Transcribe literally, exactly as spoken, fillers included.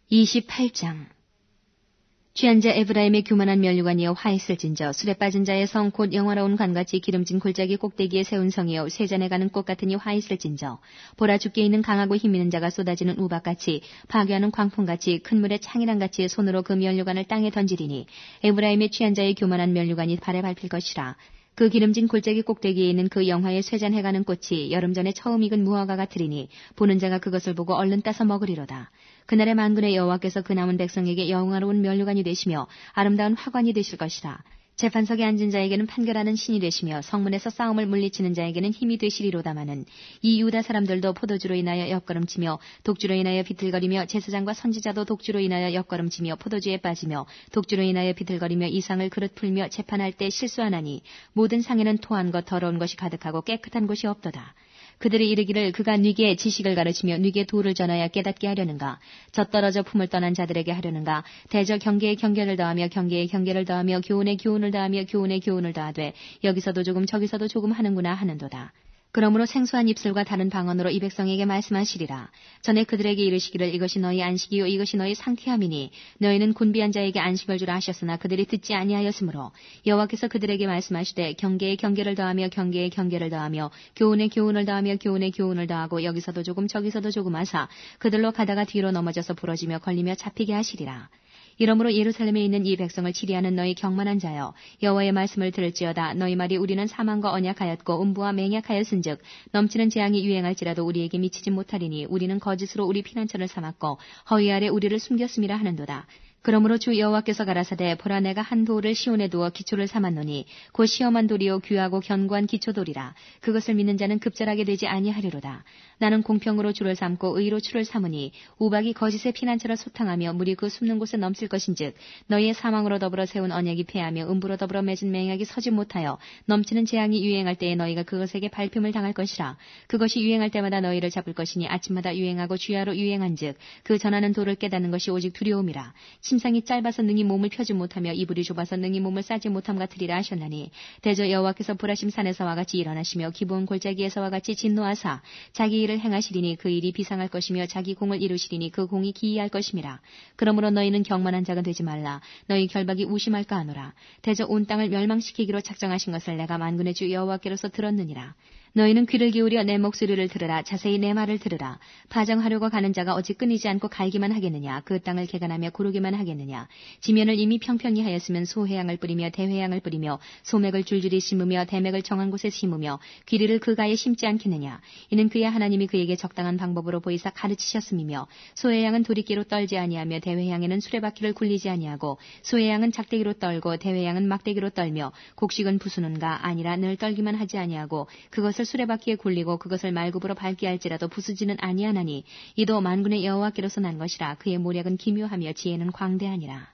이십팔 장 취한 자 에브라임의 교만한 면류관이여 화했을진저 술에 빠진 자의 성 곧 영화로운 관같이 기름진 골짜기 꼭대기에 세운 성이여 쇠잔에 가는 꽃 같으니 화했을진저 보라 죽게 있는 강하고 힘있는 자가 쏟아지는 우박같이 파괴하는 광풍같이 큰 물의 창이랑같이 손으로 그 면류관을 땅에 던지리니 에브라임의 취한 자의 교만한 면류관이 발에 밟힐 것이라. 그 기름진 골짜기 꼭대기에 있는 그 영화에 쇠잔해가는 꽃이 여름 전에 처음 익은 무화과 같으리니 보는 자가 그것을 보고 얼른 따서 먹으리로다. 그날의 만군의 여호와께서 그 남은 백성에게 영화로운 면류관이 되시며 아름다운 화관이 되실 것이라. 재판석에 앉은 자에게는 판결하는 신이 되시며 성문에서 싸움을 물리치는 자에게는 힘이 되시리로다마는 이 유다 사람들도 포도주로 인하여 옆걸음치며 독주로 인하여 비틀거리며 제사장과 선지자도 독주로 인하여 옆걸음치며 포도주에 빠지며 독주로 인하여 비틀거리며 이 상을 그릇 풀며 재판할 때 실수하나니 모든 상에는 토한 것 더러운 것이 가득하고 깨끗한 곳이 없도다. 그들이 이르기를 그가 뉘게 지식을 가르치며 뉘게 도를 전하여 깨닫게 하려는가. 젖떨어져 품을 떠난 자들에게 하려는가. 대저 경계에 경계를 더하며 경계에 경계를 더하며 교훈에 교훈을 더하며 교훈에 교훈을 더하되 여기서도 조금 저기서도 조금 하는구나 하는도다. 그러므로 생소한 입술과 다른 방언으로 이 백성에게 말씀하시리라. 전에 그들에게 이르시기를 이것이 너희 안식이요 이것이 너희 상쾌함이니 너희는 곤비한 자에게 안식을 주라 하셨으나 그들이 듣지 아니하였으므로 여호와께서 그들에게 말씀하시되 경계에 경계를 더하며 경계에 경계를 더하며 교훈에 교훈을 더하며 교훈에 교훈을 더하고 여기서도 조금 저기서도 조금 하사 그들로 가다가 뒤로 넘어져서 부러지며 걸리며 잡히게 하시리라. 이러므로 예루살렘에 있는 이 백성을 치리하는 너희 경만한 자여 여호와의 말씀을 들을지어다. 너희 말이 우리는 사망과 언약하였고 음부와 맹약하였은즉 넘치는 재앙이 유행할지라도 우리에게 미치지 못하리니 우리는 거짓으로 우리 피난처를 삼았고 허위 아래 우리를 숨겼음이라 하는도다. 그러므로 주 여호와께서 가라사대 보라 내가 한 돌을 시온에 두어 기초를 삼았노니 곧 시험한 돌이요 귀하고 견고한 기초돌이라. 그것을 믿는 자는 급절하게 되지 아니하리로다. 나는 공평으로 주를 삼고 의로 주를 삼으니 우박이 거짓의 피난처를 소탕하며 물이 그 숨는 곳에 넘칠 것인즉 너희의 사망으로 더불어 세운 언약이 패하며 음부로 더불어 맺은 맹약이 서지 못하여 넘치는 재앙이 유행할 때에 너희가 그것에게 밟힘을 당할 것이라. 그것이 유행할 때마다 너희를 잡을 것이니 아침마다 유행하고 주야로 유행한즉 그 전하는 도를 깨닫는 것이 오직 두려움이라. 심상이 짧아서 능히 몸을 펴지 못하며 이불이 좁아서 능히 몸을 싸지 못함 같으리라 하셨나니 대저 여호와께서 보라심 산에서와 같이 일어나시며 기브온 골짜기에서와 같이 진노하사 자기 일을 행하시리니 그 일이 비상할 것이며 자기 공을 이루시리니 그 공이 기이할 것임이라. 그러므로 너희는 경만한 자가 되지 말라. 너희 결박이 우심할까 하노라. 대저 온 땅을 멸망시키기로 작정하신 것을 내가 만군의 주 여호와께로서 들었느니라. 너희는 귀를 기울여 내 목소리를 들으라. 자세히 내 말을 들으라. 파정하려고 가는 자가 어찌 끊이지 않고 갈기만 하겠느냐. 그 땅을 개간하며 고르기만 하겠느냐. 지면을 이미 평평히 하였으면 소해양을 뿌리며 대회양을 뿌리며 소맥을 줄줄이 심으며 대맥을 정한 곳에 심으며 귀리를 그 가에 심지 않겠느냐. 이는 그의 하나님이 그에게 적당한 방법으로 보이사 가르치셨음이며 소해양은 도리끼로 떨지 아니하며 대회양에는 수레바퀴를 굴리지 아니하고 소해양은 작대기로 떨고 대회양은 막대기로 떨며 곡식은 부수는가 아니라 늘 떨기만 하지 아니하고 그것을 수레바퀴에 굴리고 그것을 말굽으로 밟게 할지라도 부수지는 아니하나니 이도 만군의 여호와께로서 난 것이라. 그의 모략은 기묘하며 지혜는 광대하니라.